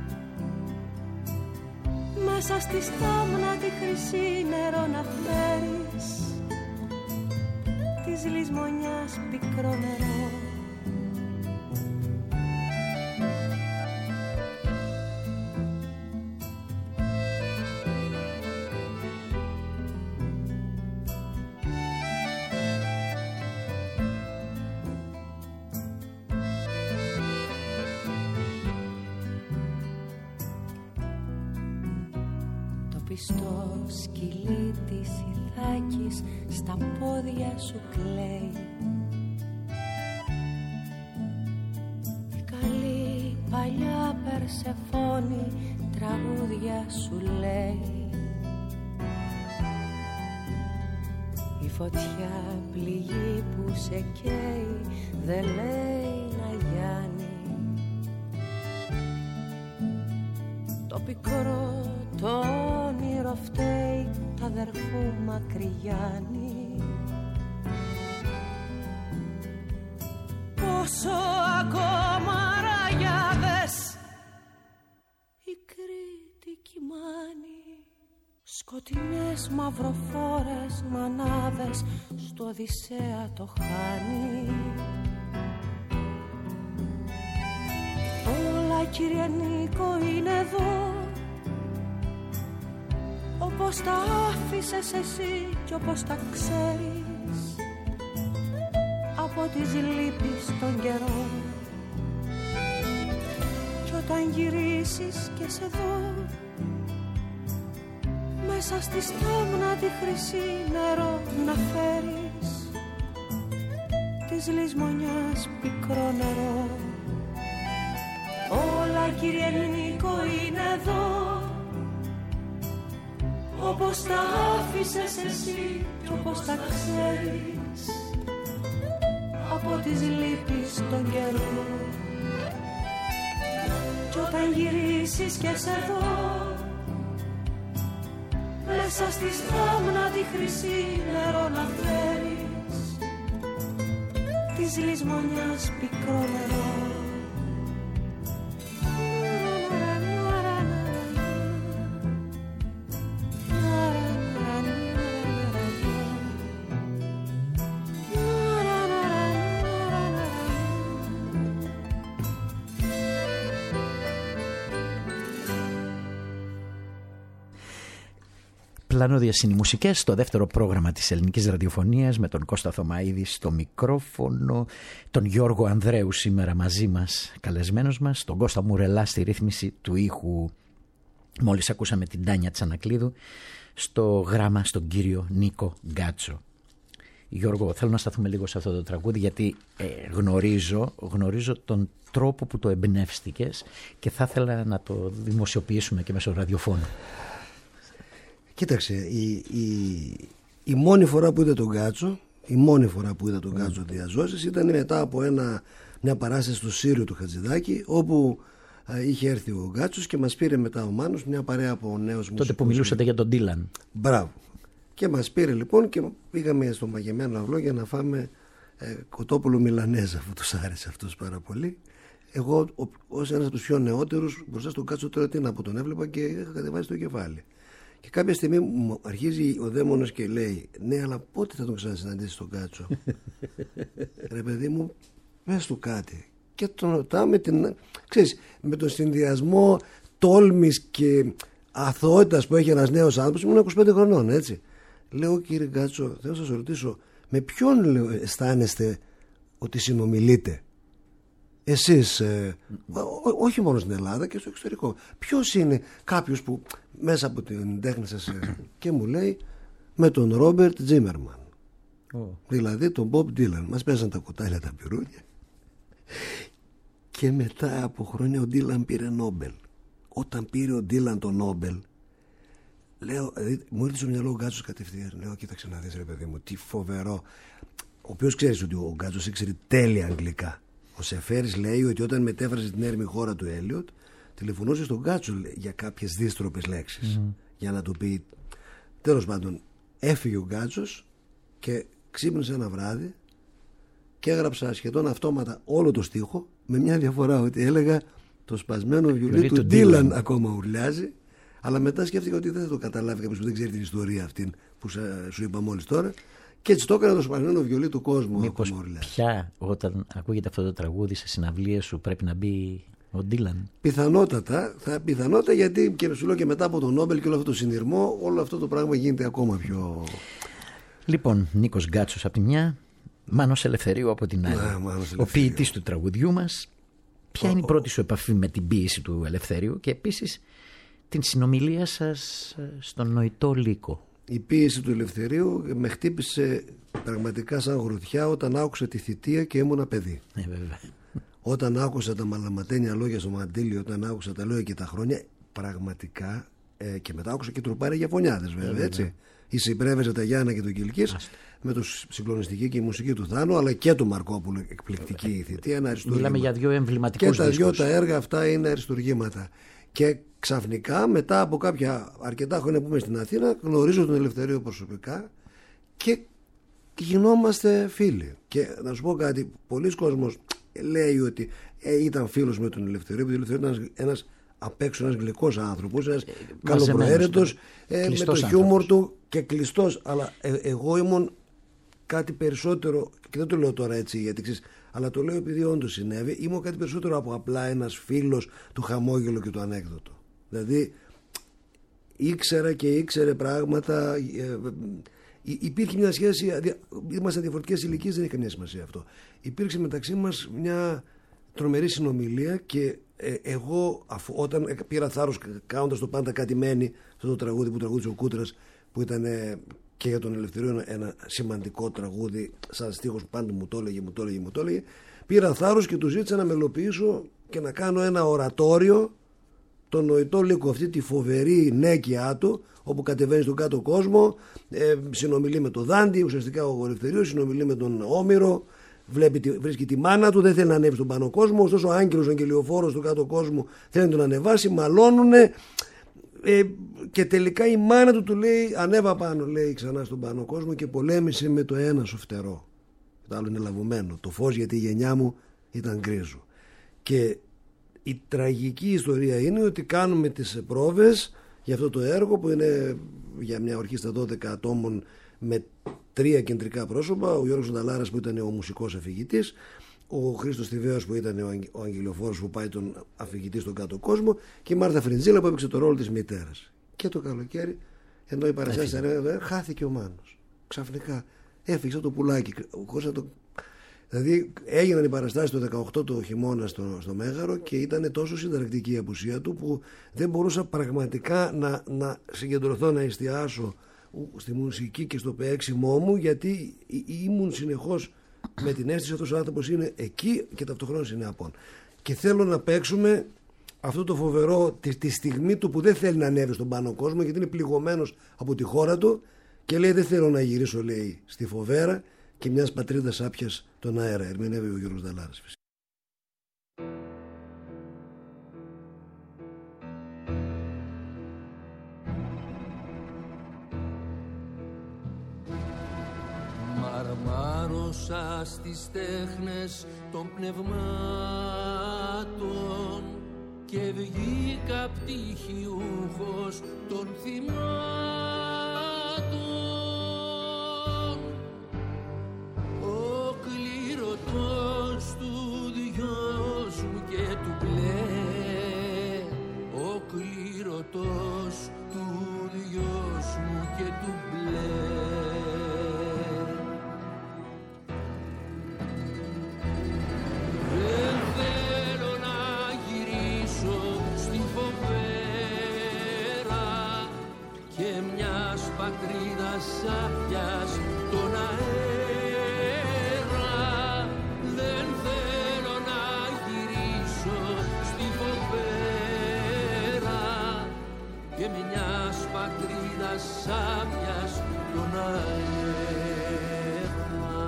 μέσα στη στάμνα τη χρυσή νερό να φέρεις, της λησμονιάς πικρό νερό. Στο σκυλί της Ιθάκης στα πόδια σου κλαίει. Η καλή παλιά Περσεφόνη τραγούδια σου λέει. Η φωτιά πληγή που σε καίει δεν λέει να γιάνει. Το πικρό το όνειρο φταίει τ' αδερφού Μακρυγιάννη. Πόσο ακόμα ραγιάδες η Κρήτη κοιμάνει. Σκοτεινές μαυροφόρες μανάδες στο Οδυσσέα το χάνει. Όλα κύριε Νίκο είναι εδώ, όπως τα άφησες εσύ κι όπως τα ξέρεις από τις λύπεις των καιρών. όταν γυρίσεις και σε δω μέσα στη στάμνα τη χρυσή νερό να φέρεις, της λησμονιάς πικρό νερό. Όλα κύριε Νίκο είναι εδώ, όπως τα άφησες εσύ κι όπως τα ξέρεις, από τις λύπης τον καιρό. Κι όταν γυρίσεις και σε δω μέσα στη στάμνα τη χρυσή νερό να φέρεις, της λησμονιάς πικρό νερό. Πλανώδιες είναι οι μουσικές στο δεύτερο πρόγραμμα της ελληνικής ραδιοφωνίας, με τον Κώστα Θωμαίδη στο μικρόφωνο, τον Γιώργο Ανδρέου σήμερα μαζί μας, καλεσμένος μας, τον Κώστα Μουρελά στη ρύθμιση του ήχου. Μόλις ακούσαμε την Τάνια Τσανακλείδου στο γράμμα στον κύριο Νίκο Γκάτσο. Γιώργο, θέλω να σταθούμε λίγο σε αυτό το τραγούδι, γιατί γνωρίζω τον τρόπο που το εμπνεύστηκες και θα ήθελα να το δημοσιοποιήσουμε και μέσω ραδιοφώνου. Κοίταξε, η μόνη φορά που είδα τον Γκάτσο διαζώσεις ήταν μετά από μια παράσταση στο Σύριο του Χατζηδάκη, όπου είχε έρθει ο Γκάτσος και μας πήρε μετά ο Μάνος, μια παρέα από νέους μουσικούς. Τότε που μιλούσατε για τον Ντίλαν. Μπράβο. Και μας πήρε λοιπόν και πήγαμε στο μαγεμένο αυλό για να φάμε κοτόπουλο μιλανέζα, αφού τους άρεσε αυτός πάρα πολύ. Εγώ ως ένας από τους πιο νεότερους μπροστά στον Γκάτσο τώρα τι να πω, τον έβλεπα και είχα κατεβάσει το κεφάλι. Και κάποια στιγμή μου αρχίζει ο δαίμονας και λέει, ναι, αλλά πότε θα τον ξανασυναντήσεις τον Γκάτσο? Ρε παιδί μου, πες του κάτι. Και τον ρωτάω με τον συνδυασμό τόλμης και αθωότητας που έχει ένας νέος άνθρωπος. Ήμουν 25 χρονών, έτσι. Λέω, κύριε Γκάτσο, θέλω να σας ρωτήσω, με ποιον αισθάνεστε ότι συνομιλείτε εσείς, όχι μόνο στην Ελλάδα και στο εξωτερικό? Ποιος είναι κάποιος που μέσα από την τέχνη σας? Και μου λέει, με τον Ρόμπερτ Τζίμερμαν, δηλαδή τον Μπομπ Ντίλαν. Μας παίζαν τα κουτάλια τα πυρούνια και μετά από χρόνια ο Ντίλαν πήρε Νόμπελ. Όταν πήρε ο Ντίλαν το Νόμπελ, λέω, μου ήρθε στο μυαλό ο Γκάτσος κατευθείαν. Λέω, κοίταξε να δεις ρε παιδί μου, τι φοβερό. Ο οποίος ξέρεις ότι ο Γκάτσος ήξερε τέλεια αγγλικά. Ο Σεφέρης λέει ότι όταν μετέφρασε την έρημη χώρα του Έλιοτ, τηλεφωνούσε στον Γκάτσο για κάποιες δύστροπες λέξεις, για να του πει. Τέλος πάντων, έφυγε ο Γκάτσος και ξύπνησε ένα βράδυ και έγραψα σχεδόν αυτόματα όλο το στίχο, με μια διαφορά, ότι έλεγα το σπασμένο βιολί του Ντίλαν ακόμα ουρλιάζει, αλλά μετά σκέφτηκα ότι δεν θα το καταλάβει κάποιος που δεν ξέρει την ιστορία αυτή που σου είπα μόλις τώρα. Και έτσι το έκανα το σπασμένο βιολί του κόσμου. Μήπως πια όταν ακούγεται αυτό το τραγούδι σε συναυλίες σου πρέπει να μπει ο Ντίλαν? Πιθανότατα, γιατί και σου λέω και μετά από τον Νόμπελ και όλο αυτό το συνειρμό, όλο αυτό το πράγμα γίνεται ακόμα πιο. Λοιπόν, Νίκος Γκάτσος από τη μια, Μάνος Ελευθερίου από την άλλη. Ο ποιητής του τραγουδιού μας. Ποια είναι η πρώτη σου επαφή με την ποίηση του Ελευθερίου και επίσης την συνομιλία σας στον νοητό λύκο? Η ποίηση του Ελευθερίου με χτύπησε πραγματικά σαν γροθιά όταν άκουσα τη θητεία και ήμουνα παιδί. Βέβαια. Όταν άκουσα τα μαλαματένια λόγια στο μαντίλι, όταν άκουσα τα λόγια και τα χρόνια, πραγματικά, και μετά άκουσα και τροπάρια για φωνιάδες βέβαια, έτσι. Η Συμπρέβεζα, τα Γιάννα και τον Κιλκής, με το συγκλονιστική και η μουσική του Θάνου, αλλά και του Μαρκόπουλου, εκπληκτική η θητεία, ένα αριστούργημα. Μιλάμε για δύο εμβληματικούς δίσκους. Και τα δίσκους. δυο τα έργα αυτά είναι αριστουργήματα. Και ξαφνικά, μετά από κάποια αρκετά χρόνια που είμαι στην Αθήνα, γνωρίζω τον Ελευθερίο προσωπικά και γινόμαστε φίλοι. Και να σου πω κάτι, πολλοί κόσμος λέει ότι ήταν φίλος με τον Ελευθερίο, επειδή ο Ελευθερίο ήταν ένας απ' έξω ένας γλυκός άνθρωπος, ένας καλοπροαίρετος, με το χιούμορ του και κλειστός. Αλλά εγώ ήμουν κάτι περισσότερο, και δεν το λέω τώρα έτσι γιατί ξέρεις, αλλά το λέω επειδή όντως συνέβη, ήμουν κάτι περισσότερο από απλά ένας φίλος του χαμόγελου και του ανέκδοτο. Δηλαδή ήξερε πράγματα, υπήρχε μια σχέση, είμαστε διαφορετικές ηλικίες, δεν έχει καμία σημασία αυτό. Υπήρξε μεταξύ μας μια τρομερή συνομιλία και εγώ όταν πήρα θάρρος κάνοντας το πάντα κάτι μένει, αυτό το τραγούδι που τραγούδισε ο Κούτρας, που ήταν και για τον Ελευθερίο ένα σημαντικό τραγούδι, σαν στίχος που πάντα μου το έλεγε, πήρα θάρρος και του ζήτησα να μελοποιήσω και να κάνω ένα ορατόριο, τον νοητό λύκο, αυτή τη φοβερή νέκιά του, όπου κατεβαίνει στον κάτω κόσμο, συνομιλεί με τον Δάντη, ουσιαστικά ο Ελευθερίου συνομιλεί με τον Όμηρο, βρίσκει τη μάνα του, δεν θέλει να ανέβει στον πάνω κόσμο, ωστόσο ο άγγελος, ο αγγελιοφόρος του κάτω κόσμου θέλει να τον ανεβάσει, μαλώνουνε, και τελικά η μάνα του λέει ανέβα πάνω, λέει, ξανά στον πάνω κόσμο και πολέμησε με το ένα σου φτερό, το άλλο είναι λαβωμένο, το φως, γιατί η γενιά μου ήταν γκρίζο. Και η τραγική ιστορία είναι ότι κάνουμε τις πρόβες για αυτό το έργο, που είναι για μια ορχήστρα 12 ατόμων με 3 κεντρικά πρόσωπα, ο Γιώργος Νταλάρας που ήταν ο μουσικός αφηγητής, ο Χρήστος Θηβαίος που ήταν ο αγγελιοφόρος που πάει τον αφηγητή στον κάτω κόσμο, και η Μάρθα Φριντζίλα που έπαιξε το ρόλο της μητέρας. Και το καλοκαίρι, ενώ η παραστάση χάθηκε ο Μάνος. Ξαφνικά έφυγε το πουλάκι. Δηλαδή έγιναν οι παραστάσεις το 18 το χειμώνα στο Μέγαρο και ήταν τόσο συνταρακτική η απουσία του που δεν μπορούσα πραγματικά να συγκεντρωθώ, να εστιάσω στη μουσική και στο παίξιμό μου, γιατί ήμουν συνεχώς με την αίσθηση αυτός ο άνθρωπος είναι εκεί και ταυτοχρόνως είναι απόν. Και θέλω να παίξουμε αυτό το φοβερό τη στιγμή του που δεν θέλει να ανέβει στον πάνω κόσμο, γιατί είναι πληγωμένος από τη χώρα του και λέει δεν θέλω να γυρίσω, λέει, στη φοβέρα και μιας πατρίδας άπιας τον αέρα. Ερμηνεύει ο Γιώργος Νταλάρας. Μαρμάρωσα στις τέχνες των πνευμάτων και βγήκα πτυχιούχος των θυμάτων. Ο κλήρωτος του δυος μου και του μπλε, ο κλήρωτος του δυος μου και του μπλε. Πατρίδας άπιας τον αέρα, δεν θέλω να γυρίσω στη φοβέρα και μιας πατρίδας άπιας τον αέρα.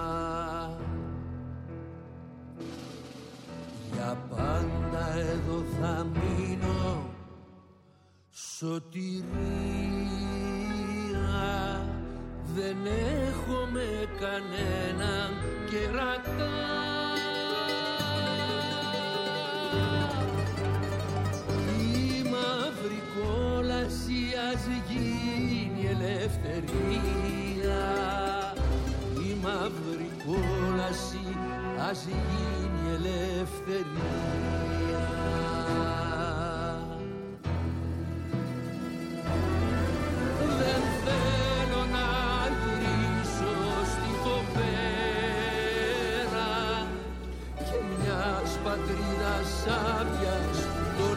Για πάντα εδώ θα μείνω, σωτηρία, δεν έχω με κανέναν κερατά. Η μαύρη κόλαση ας γίνει ελευθερία, η μαύρη κόλαση ας γίνει ελευθερία. Πατρίδας άπιας τον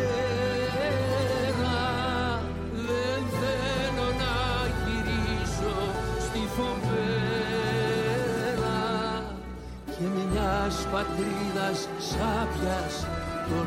αέρα, δεν θέλω να γυρίσω στη φοβέρα και μιας πατρίδας άπιας τον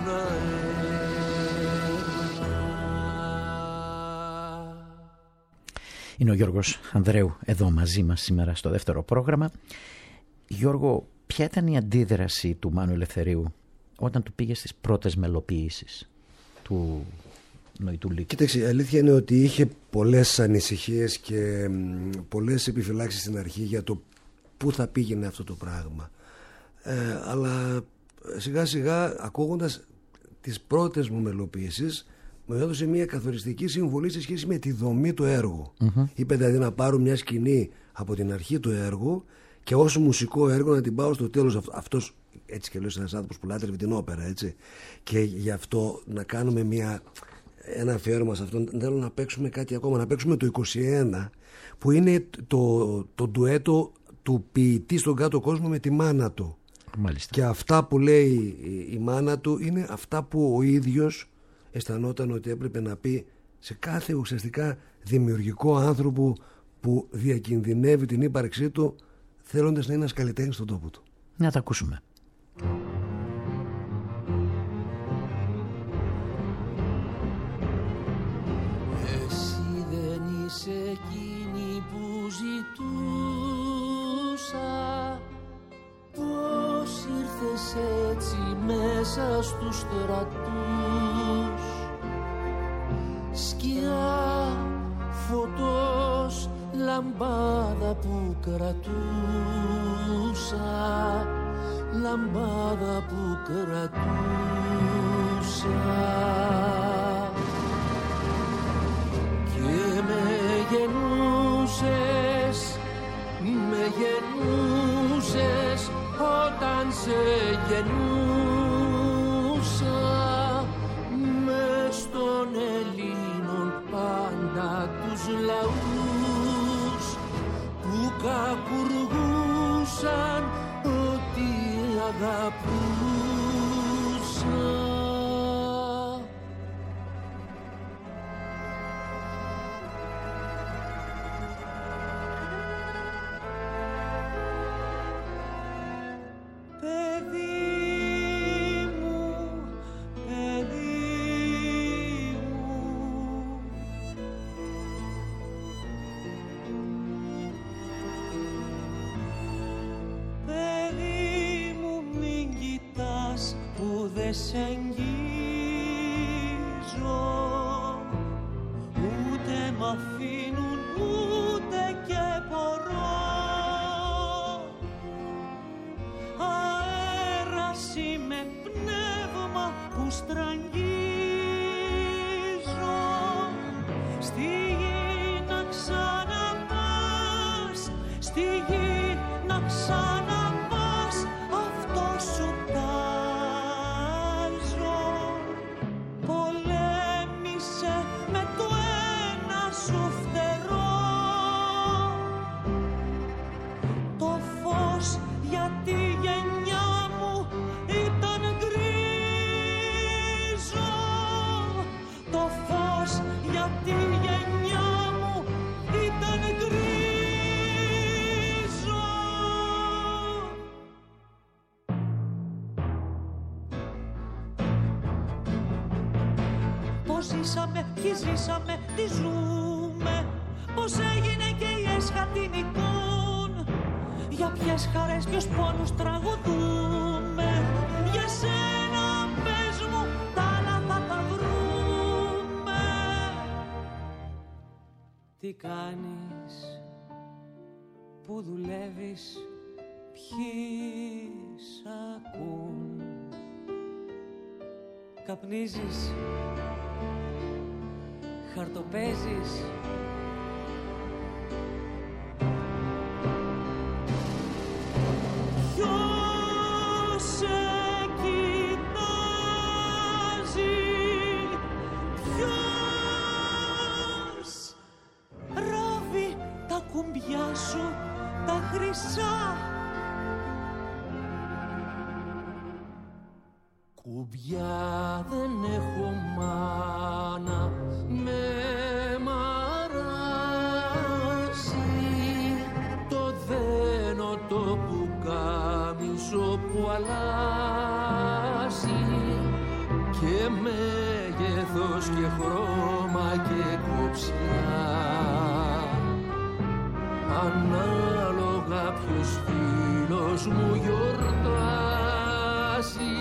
αέρα. Είναι ο Γιώργος Ανδρέου εδώ μαζί μας σήμερα στο δεύτερο πρόγραμμα. Γιώργο, ποια ήταν η αντίδραση του Μάνου Ελευθερίου όταν του πήγε στις πρώτες μελοποιήσεις του νοητού λύκου? Κοίταξε, η αλήθεια είναι ότι είχε πολλές ανησυχίες και πολλές επιφυλάξεις στην αρχή για το πού θα πήγαινε αυτό το πράγμα. Αλλά σιγά σιγά, ακούγοντας τις πρώτες μου μελοποιήσεις, μου έδωσε μια καθοριστική συμβολή σε σχέση με τη δομή του έργου. Είπε δηλαδή να πάρω μια σκηνή από την αρχή του έργου και ως μουσικό έργο να την πάω στο τέλος. Αυτός έτσι και λέω ένας άνθρωπος που λάτρευε την όπερα, έτσι. Και γι' αυτό να κάνουμε ένα αφιέρωμα σε αυτόν. Θέλω να παίξουμε κάτι ακόμα, να παίξουμε το 21, που είναι το ντουέτο του ποιητή στον κάτω κόσμο με τη μάνα του. Μάλιστα. Και αυτά που λέει η μάνα του είναι αυτά που ο ίδιος αισθανόταν ότι έπρεπε να πει σε κάθε ουσιαστικά δημιουργικό άνθρωπο που διακινδυνεύει την ύπαρξή του θέλοντας να είναι ένας καλλιτέχνης στον τόπο του. Να τα ακούσουμε. Εσύ δεν είσαι εκείνη που ζητούσα, πώς ήρθες έτσι μέσα στους στρατούς, σκιά φωτός λαμπάδα που κρατούσα, λαμπάδα που κρατούσα. Και με γεννούσες όταν σε γεννούσα, μες των Ελλήνων πάντα τους λαούς που κακουργούσαν ότι αγαπούσα. Σε εγγύζω, ούτε μ' αφήνουν ούτε και μπορώ. Αέρας είμαι, πνεύμα που στραγγίζω, στη γη να ξαναπάς, στη γη να ξαναπάς, αυτό σου ποιοι ζήσαμε, τι ζούμε, πώς έγινε και η έσχα την εικόν, για ποιες χαρές, ποιους πόνους τραγουδούμε, για σένα πες μου, τα άλλα θα τα βρούμε. Τι κάνεις, που δουλεύεις, ποιοι σ' ακούν, καπνίζεις, χαρτοπέζεις, ποιος σε κοιτάζει, ποιος ράβει τα κουμπιά σου τα χρυσά. Κουμπιά δεν έχω μάνα, με μαράζει, το δένω το πουκάμισο που αλλάζει, και μέγεθος και χρώμα και κοψιά, ανάλογα ποιος φίλος μου γιορτάζει,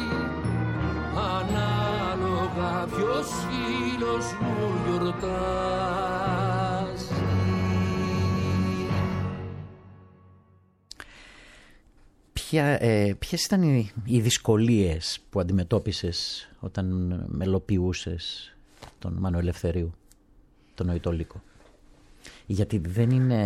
ανάλογα ποιος φίλος μου γιορτάζει. Ποιες ήταν οι δυσκολίες που αντιμετώπισες όταν μελοποιούσες τον Μάνο Ελευθερίου, τον Νοητόλικο? Γιατί δεν είναι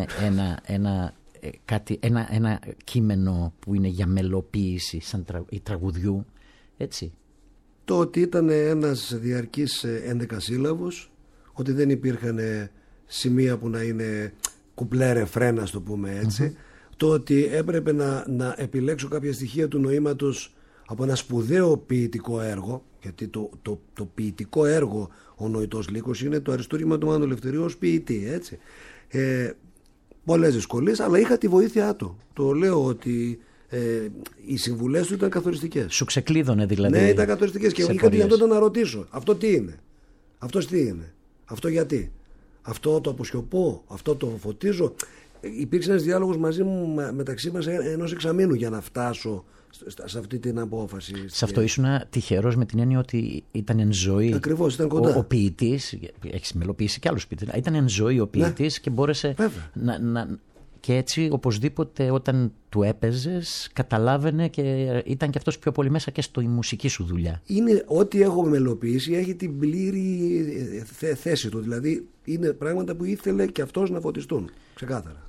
ένα κείμενο που είναι για μελοποίηση σαν τραγουδιού, έτσι. Το ότι ήταν ένας διαρκής 11 σύλλαβος, ότι δεν υπήρχαν σημεία που να είναι κουπλέ ρεφρέν, ας το πούμε έτσι, το ότι έπρεπε να επιλέξω κάποια στοιχεία του νοήματος από ένα σπουδαίο ποιητικό έργο, γιατί το ποιητικό έργο ο Νοητός Λύκος είναι το αριστούργημα του Μάνου Ελευθερίου ως ποιητή, έτσι. Πολλές δυσκολίες, αλλά είχα τη βοήθειά του. Το λέω ότι οι συμβουλές του ήταν καθοριστικές. Σου ξεκλείδωνε δηλαδή? Ναι, ήταν καθοριστικές και είχα τη δυνατότητα να ρωτήσω. Αυτό τι είναι? Αυτός τι είναι? Αυτό γιατί? Αυτό το αποσιωπώ? Αυτό το φωτίζω? Υπήρξε ένας διάλογος μαζί μου, μεταξύ μας, ενός εξαμήνου για να φτάσω σε αυτή την απόφαση. Σε αυτό ήσουν τυχερός με την έννοια ότι ήταν εν ζωή? Ακριβώς, ήταν κοντά. Ο ποιητής, έχεις μελοποιήσει και άλλους ποιητές, ήταν εν ζωή ο ποιητής, ναι, και μπόρεσε και έτσι οπωσδήποτε όταν του έπαιζες καταλάβαινε και ήταν και αυτός πιο πολύ μέσα και στη μουσική σου δουλειά. Είναι ό,τι έχω μελοποιήσει έχει την πλήρη θέση του, δηλαδή είναι πράγματα που ήθελε και αυτός να φωτιστούν, ξεκάθαρα.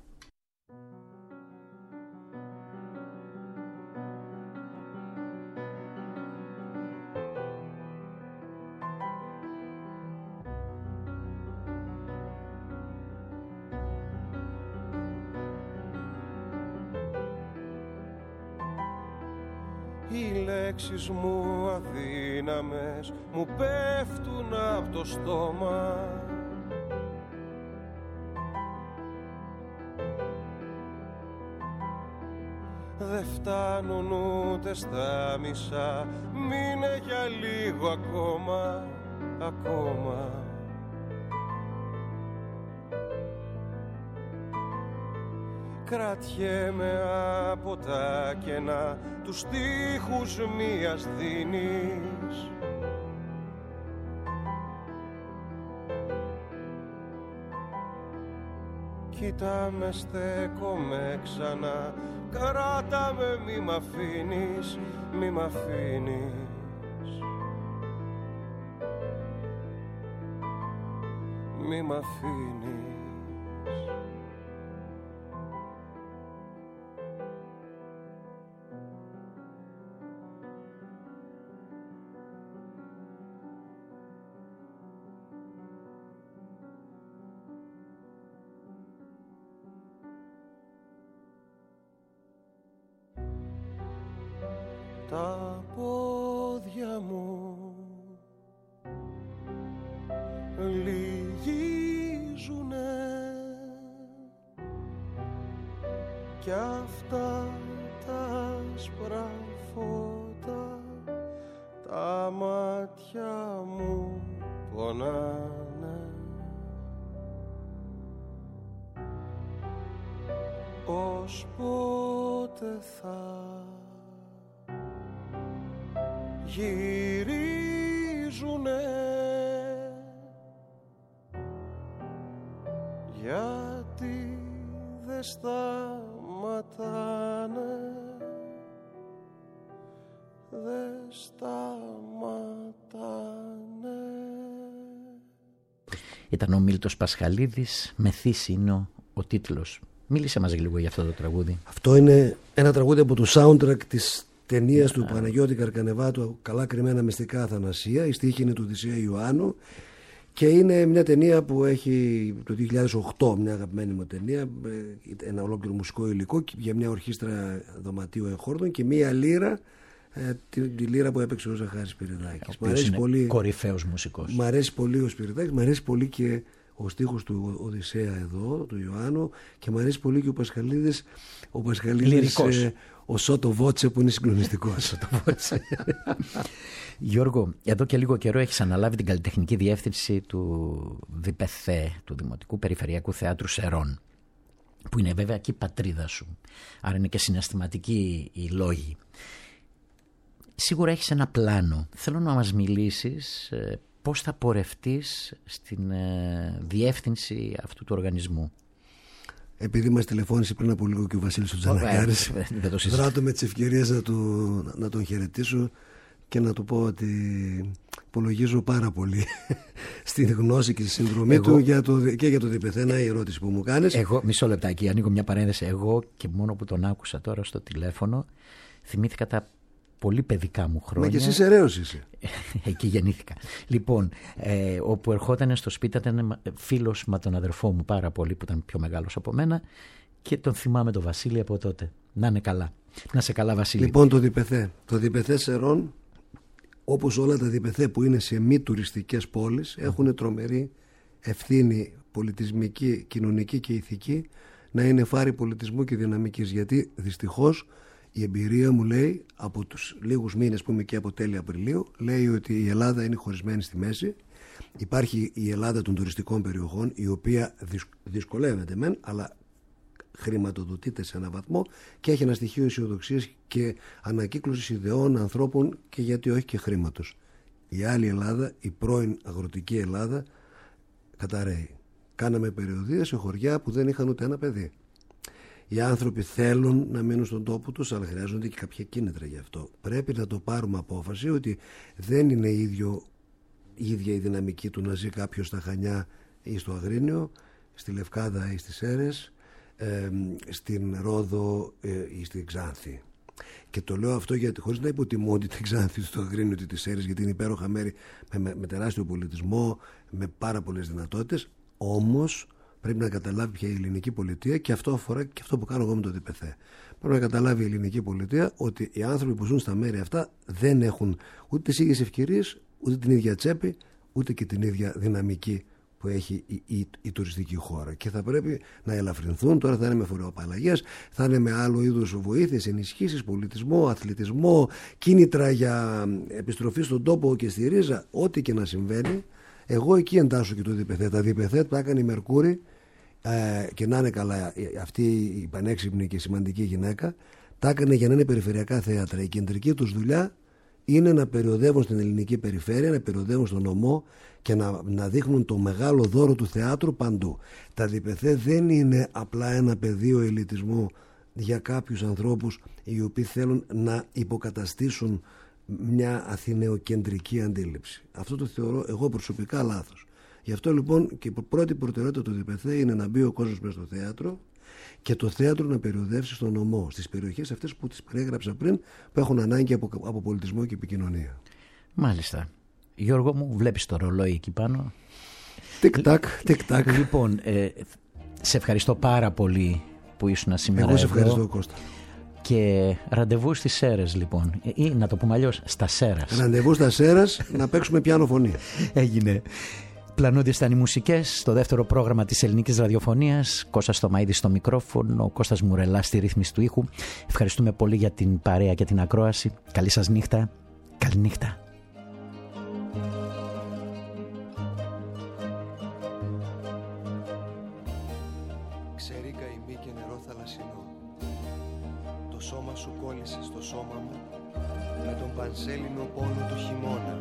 Οι λέξεις μου αδύναμες μου πέφτουν από το στόμα. Δε φτάνουν ούτε στα μισά, μείνε για λίγο ακόμα, ακόμα. Κρατιέμαι από τα κενά τους στίχους μίας δίνης. Κοίτα με, στέκομαι ξανά, κράτα με, μη μ' αφήνεις, μη μ' αφήνεις, μη μ' αφήνεις. Τα πόδια μου λυγίζουνε κι αυτά τα άσπρα φώτα, τα μάτια μου πονάνε. Ως πότε θα γυρίζουνε, γιατί δε σταματάνε, δε σταματάνε. Ήταν ο Μίλτος Πασχαλίδης, «Μεθύς» είναι ο τίτλος. Μίλησε μας λίγο για αυτό το τραγούδι. Αυτό είναι ένα τραγούδι από το soundtrack της ταινίας του Παναγιώτη Καρκανεβάτου, «Καλά κρυμμένα μυστικά Αθανασία». Η στίχη είναι του Οδυσσέα Ιωάννου και είναι μια ταινία που έχει το 2008, μια αγαπημένη μου ταινία, ένα ολόκληρο μουσικό υλικό για μια ορχήστρα δωματίου εχόρδων και μια λύρα, τη λύρα που έπαιξε ο Ζαχάρης Σπυριδάκης. Μ' αρέσει πολύ, κορυφαίος μουσικός. Μ' αρέσει πολύ ο Σπυριδάκης, μ' αρέσει πολύ και ο στίχος του Οδυσσέα εδώ, του Ιωάννου, και μου αρέσει πολύ και ο Πασχαλίδης, ο Σότο Βότσε, που είναι συγκλονιστικός. Γιώργο, εδώ και λίγο καιρό έχεις αναλάβει την καλλιτεχνική διεύθυνση του ΔΠΘ, του Δημοτικού Περιφερειακού Θεάτρου Σερών, που είναι βέβαια και η πατρίδα σου, άρα είναι και συναισθηματικοί οι λόγοι. Σίγουρα έχεις ένα πλάνο. Θέλω να μας μιλήσεις πώς θα πορευτείς στην διεύθυνση αυτού του οργανισμού. Επειδή μας τηλεφώνησε πριν από λίγο και ο Βασίλης ο Τζανακάρης, δράτω με τις ευκαιρίες να τον χαιρετήσω και να του πω ότι υπολογίζω πάρα πολύ στην γνώση και στη συνδρομή του και για το ΔΠΘ. Η ερώτηση που μου κάνεις. Εγώ, μισό λεπτάκι, ανοίγω μια παρένθεση. Εγώ και μόνο που τον άκουσα τώρα στο τηλέφωνο, θυμήθηκα τα πολύ παιδικά μου χρόνια. Μα και εσύ σεραίος είσαι. Εκεί γεννήθηκα. Λοιπόν, όπου ερχόταν στο σπίτι, ήταν φίλος με τον αδερφό μου πάρα πολύ, που ήταν πιο μεγάλος από μένα, Και τον θυμάμαι τον Βασίλη από τότε. Να είναι καλά. Να σε καλά, Βασίλη. Λοιπόν, το Διπεθέ. Το Διπεθέ Σερών, όπως όλα τα Διπεθέ που είναι σε μη τουριστικές πόλεις, έχουν τρομερή ευθύνη πολιτισμική, κοινωνική και ηθική να είναι φάρη πολιτισμού και δυναμικής. Γιατί δυστυχώς η εμπειρία μου λέει, από τους λίγους μήνες που είμαι και από τέλη Απριλίου, λέει ότι η Ελλάδα είναι χωρισμένη στη μέση. Υπάρχει η Ελλάδα των τουριστικών περιοχών, η οποία δυσκολεύεται μεν, αλλά χρηματοδοτείται σε έναν βαθμό και έχει ένα στοιχείο αισιοδοξίας και ανακύκλωσης ιδεών, ανθρώπων και γιατί όχι και χρήματος. Η άλλη Ελλάδα, η πρώην αγροτική Ελλάδα, καταραίει. Κάναμε περιοδίες σε χωριά που δεν είχαν ούτε ένα παιδί. Οι άνθρωποι θέλουν να μείνουν στον τόπο τους, αλλά χρειάζονται και κάποια κίνητρα γι' αυτό. Πρέπει να το πάρουμε απόφαση ότι δεν είναι ίδια η δυναμική του να ζει κάποιος στα Χανιά ή στο Αγρίνιο, στη Λευκάδα ή στις Σέρρες, στην Ρόδο ή στην Ξάνθη. Και το λέω αυτό γιατί, χωρίς να υποτιμώ ότι την Ξάνθη, στο Αγρίνιο ή τις Σέρρες, γιατί είναι υπέροχα μέρη με τεράστιο πολιτισμό, με πάρα πολλές δυνατότητες, όμως πρέπει να καταλάβει πια η ελληνική πολιτεία, και αυτό αφορά και αυτό που κάνω εγώ με το Διπεθέ. Πρέπει να καταλάβει η ελληνική πολιτεία ότι οι άνθρωποι που ζουν στα μέρη αυτά δεν έχουν ούτε τις ίδιες ευκαιρίες, ούτε την ίδια τσέπη, ούτε και την ίδια δυναμική που έχει η τουριστική χώρα. Και θα πρέπει να ελαφρυνθούν. Τώρα θα είναι με φοροαπαλλαγές, θα είναι με άλλο είδους βοήθειες, ενισχύσεις, πολιτισμό, αθλητισμό, κίνητρα για επιστροφή στον τόπο και στη ρίζα, ό,τι και να συμβαίνει. Εγώ εκεί εντάσσω και το Διπεθέ. Τα Διπεθέ τα έκανε η Μερκούρη, και να είναι καλά αυτή η πανέξυπνη και σημαντική γυναίκα, τα έκανε για να είναι περιφερειακά θέατρα. Η κεντρική τους δουλειά είναι να περιοδεύουν στην ελληνική περιφέρεια, να περιοδεύουν στον νομό και να δείχνουν το μεγάλο δώρο του θεάτρου παντού. Τα Διπεθέ δεν είναι απλά ένα πεδίο ελιτισμού για κάποιους ανθρώπους οι οποίοι θέλουν να υποκαταστήσουν μια αθηναιοκεντρική αντίληψη. Αυτό το θεωρώ εγώ προσωπικά λάθος. Γι' αυτό λοιπόν και η πρώτη προτεραιότητα του Διπεθέ είναι να μπει ο κόσμος μέσα στο θέατρο και το θέατρο να περιοδεύσει στον νομό, στις περιοχές αυτές που τις περιέγραψα πριν, που έχουν ανάγκη από πολιτισμό και επικοινωνία. Μάλιστα. Γιώργο μου, βλέπεις το ρολόι εκεί πάνω? Τικ-τακ, τικ-τακ. Λοιπόν, σε ευχαριστώ πάρα πολύ που ήσουν σήμερα εδώ. Εγώ σε ευχαριστώ, Κώστα. Και ραντεβού στις Σέρρες λοιπόν, ή να το πούμε αλλιώς, στα Σέρρας. Ραντεβού στα Σέρρας να παίξουμε πιάνο φωνή. Έγινε. Πλανώντες ήταν οι μουσικές στο δεύτερο πρόγραμμα της ελληνικής ραδιοφωνίας. Κώστας Στομαίδης στο μικρόφωνο, Κώστας Μουρελάς στη ρύθμιση του ήχου. Ευχαριστούμε πολύ για την παρέα και την ακρόαση. Καλή σας νύχτα. Καλή νύχτα. Ξερή καημή και νερό θαλασσινό. Το σώμα σου κόλλησε στο σώμα μου με τον πανσέλινο πόνο του χειμώνα.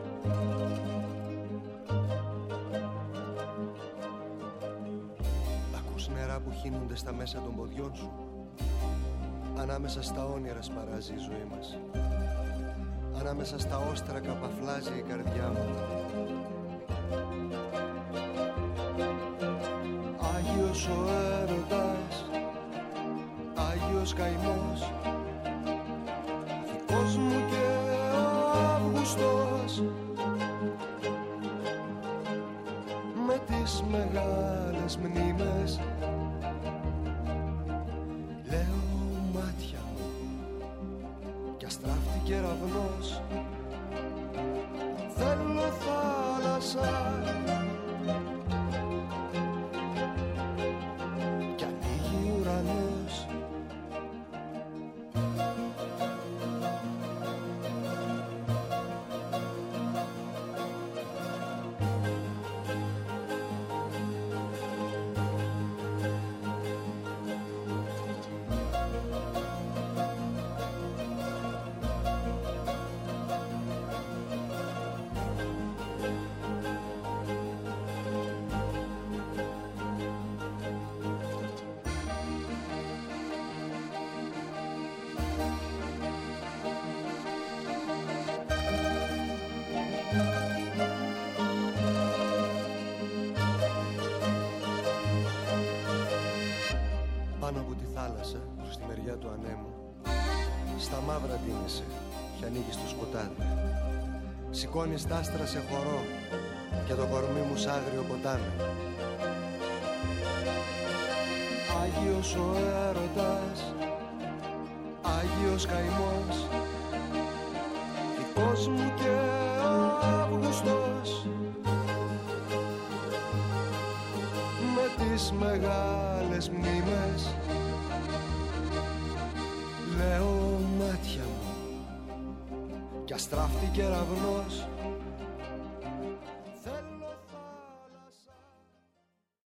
Νερά που χύνονται στα μέσα των ποδιών σου. Ανάμεσα στα όνειρα σπαράζει η ζωή μας. Ανάμεσα στα όστρακα παφλάζει η καρδιά μου. Άγιος ο έρωτας, Άγιος καημός, δικός μου και ο Αύγουστος, με τις μεγάλες μνήμες. Λέω μάτια μου κι αστράφτη κεραυνός. Θέλω θάλασσα κι ανοίγει ουρανός. Πάνω από τη θάλασσα, προς τη μεριά του ανέμου, στα μαύρα ντύνεσαι και ανοίγεις το σκοτάδι. Σηκώνεις τ' άστρα σε χορό και το κορμί μου σ' άγριο ποτάμι. Άγιος ο έρωτας, Άγιος καημός, δικός μου και Αύγουστος, με τις μεγάλες μνήμες. Λέω μάτια μου κι αστράφτη κεραυνός,